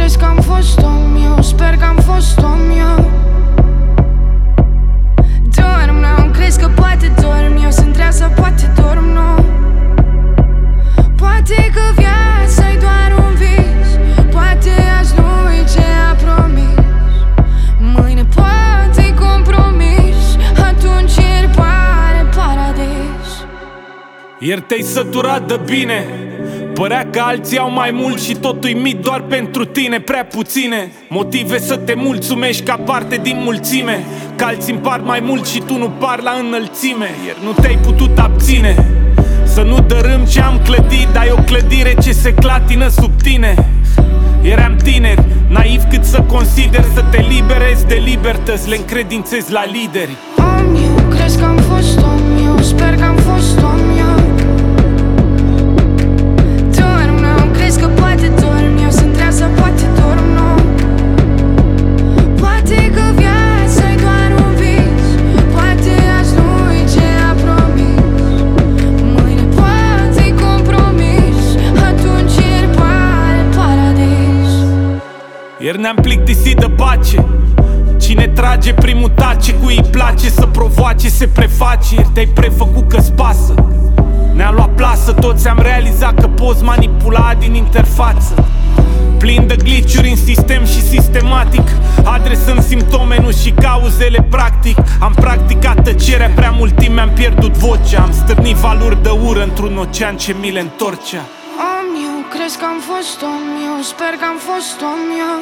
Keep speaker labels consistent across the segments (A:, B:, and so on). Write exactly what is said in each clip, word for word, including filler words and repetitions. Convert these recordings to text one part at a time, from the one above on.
A: crezi că am fost om eu, sper că am fost om eu. Dorm, nu crezi că poate dorm eu, sunt trează, poate dorm, nu. Poate că viața-i doar un vis, poate azi nu-i ce a promis. Mâine poate-i compromis, atunci ieri pare paradis.
B: Ieri te-ai săturat de bine, părea că alții au mai mult și totul-i mit doar pentru tine. Prea puține motive să te mulțumești ca parte din mulțime, că alții împart mai mult și tu nu pari la înălțime. Ieri nu te-ai putut abține să nu dărâm ce am clădit, dar e o clădire ce se clatină sub tine. Eram tineri, naiv cât să consider să te liberezi de libertăți, le încredințezi la lideri.
A: Om eu, crezi că am fost om eu, sper că am fost om eu. Dorm, nu crezi că poate dorm eu, sunt trează, poate dorm, nu. Poate că viața-i doar un vis, poate azi nu-i ce a promis. Mâine poate-i compromis, atunci ieri pare paradis.
B: Ieri ne-am plictisit de pace, cine trage primul tace, cui îi place să provoace, se preface. Ieri te-ai prefăcut că-ți pasă, ne-am luat plasă, toți am realizat că poți manipula din interfață. Plin de glitch-uri în sistem și sistematic, adresăm simptome, nu și cauzele practic. Am practicat tăcerea prea mult timp, mi-am pierdut vocea, am stârnit valuri de ură într-un ocean ce mi le întorcea.
A: Om eu, crezi că am fost om eu, sper că am fost om eu.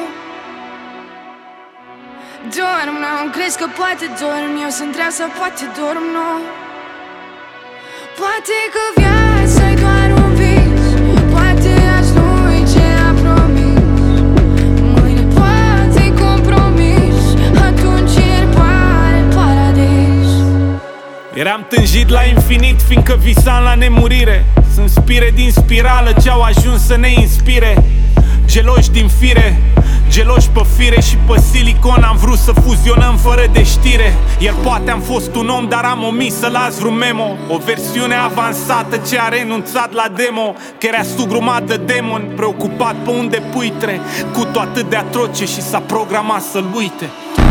A: Dorm, nu crezi că poate dorm eu, sunt trează, poate dorm, nu. Poate că viața-i doar un vis, poate azi nu-i ce a promis. Mâine poate-i compromis, atunci ieri pare paradis.
B: Eram tânjit la infinit, fiindcă visam la nemurire. Sunt spire din spirală ce-au ajuns să ne inspire. Geloși din fire, geloși pe fire și pe silicon. Am vrut să fuzionăm fără de știre. Iar poate am fost un om, dar am omis să las vreun memo. O versiune avansată ce a renunțat la demo, că era sugrumat de demoni, preocupat pe unde puitre, cu tot atât de atroce și s-a programat să-l uite.